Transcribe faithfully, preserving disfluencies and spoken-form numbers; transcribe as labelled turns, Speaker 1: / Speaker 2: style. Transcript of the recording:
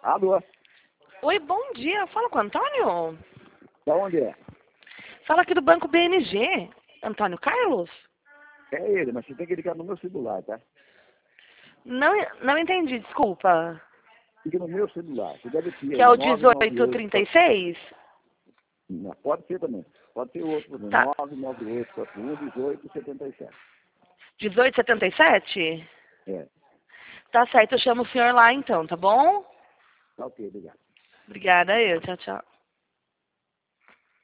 Speaker 1: Alô?
Speaker 2: Oi, bom dia. Fala com o Antônio?
Speaker 1: Da onde é?
Speaker 2: Fala aqui do Banco B N G. Antônio Carlos?
Speaker 1: É ele, mas você tem que ligar no meu celular, tá?
Speaker 2: Não, não entendi, desculpa.
Speaker 1: Liga no meu celular. Você deve ter
Speaker 2: Que é
Speaker 1: aí,
Speaker 2: o
Speaker 1: nove nove
Speaker 2: dezoito
Speaker 1: oito.
Speaker 2: trinta e seis?
Speaker 1: Não, pode ser também. Pode ser outro também.
Speaker 2: Tá.
Speaker 1: nove nove oito quatro um dezoito setenta e sete.
Speaker 2: dezoito setenta e sete?
Speaker 1: É.
Speaker 2: Tá certo, eu chamo o senhor lá então, tá bom?
Speaker 1: Tá ok, obrigado.
Speaker 2: Obrigada, eu. Tchau, tchau.